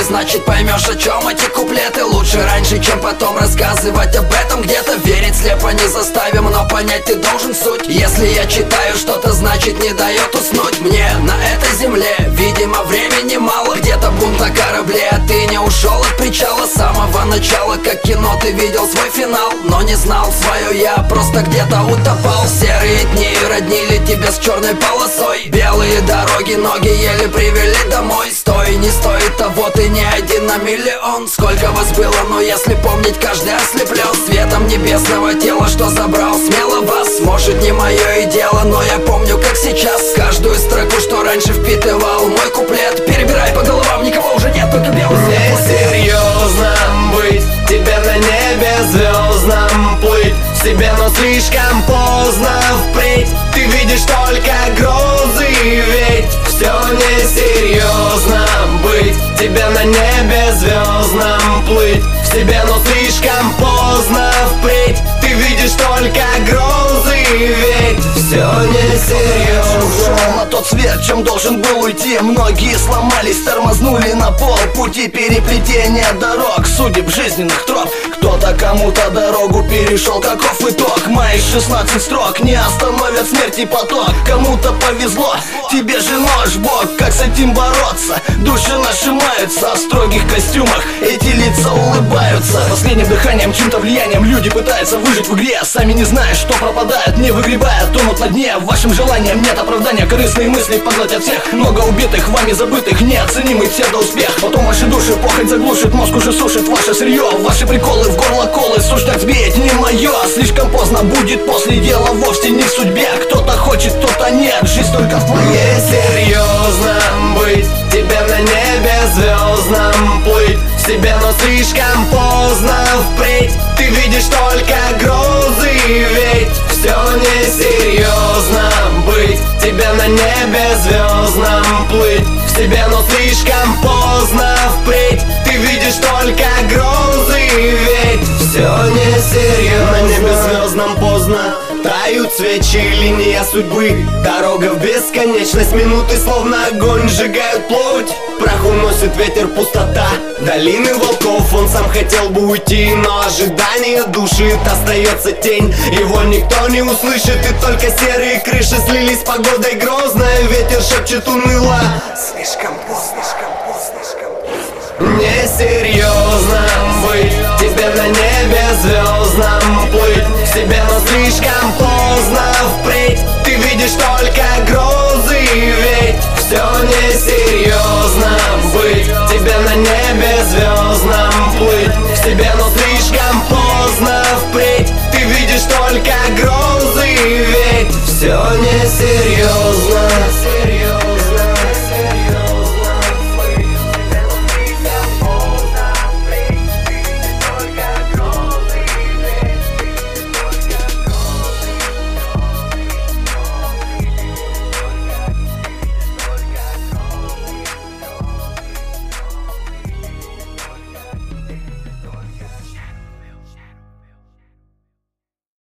значит поймешь, о чем эти куплеты. Лучше раньше, чем потом рассказывать об этом где-то. Верить слепо не заставим, но понять ты должен суть. Если я читаю что-то, значит не дает уснуть. Мне на этой земле, видимо, времени мало. Где-то бунт на корабле, а ты не ушел от причала. С самого начала, как кино, ты видел свой финал, но не знал свое я, просто где-то утопал. Серые дни роднили тебя с черной полосой. Белые дороги, ноги еле привели домой. Стой, не стоит того, ты не один на миллион. Сколько вас было, но если помнить, каждый ослеплен светом небесного тела, что забрал смело вас. Может, не мое и дело, но я помню, как сейчас каждую строку, что раньше впитывал мой куплет. Перебирай по головам, никого уже нет, только белый свет. Несерьезно быть тебе на небе звездном, плыть в себе, но слишком поздно впредь. Ты видишь только грозы, ведь все несерьезно быть тебе на небе звездном, плыть в себе, но слишком поздно впредь. Ты видишь только грозы, ведь все несерьезно. На тот свет, чем должен был уйти. Многие сломались, тормознули на полпути. Переплетение дорог, судеб жизненных троп. Кто-то кому-то дорогу перешел, каков итог? Мои 16 строк не остановят смерти поток. Кому-то повезло, тебе же нож в бок. Как с этим бороться? Души нажимаются, в строгих костюмах эти лица улыбаются. Последним дыханием, чьим-то влиянием люди пытаются выжить в игре, сами не зная, что пропадают, не выгребая, тонут на дне. Вашим желаниям нет оправдания, корыстные мысли поглотят всех. Много убитых, вами забытых, неоценимый псевдоуспех. Потом ваши души похоть заглушит, мозг уже сушит ваше сырье. Ваши приколы в горло колы, сущность сбить не мое. Слишком поздно будет после дела, вовсе не в судьбе. Кто-то хочет, кто-то нет, жизнь только в твоей. Несерьезно быть тебе на небе звездном, плыть в себе, но слишком поздно впредь. Ты видишь только грозы, ведь все несерьезно быть тебе на небе звездном, плыть в себе, но слишком поздно впредь. Ты видишь только грозы, ведь все несерьезно. На небе звездном поздно тают свечи, линия судьбы, дорога в бесконечность. Минуты словно огонь сжигают плоть, прах уносит ветер, пустота долины волков. Он сам хотел бы уйти, но ожидание душит, остается тень. Его никто не услышит, и только серые крыши слились с погодой грозной. Ветер шепчет уныло: слишком поздно, слишком поздно, слишком поздно. Несерьезно быть тебе на небе звездном, плыть в себе, но слишком поздно впредь. Ты видишь только грозы, ведь все несерьезно быть тебе на небе звездном, плыть в себе, но слишком поздно впредь. Ты видишь только грозы, ведь все несерьезно.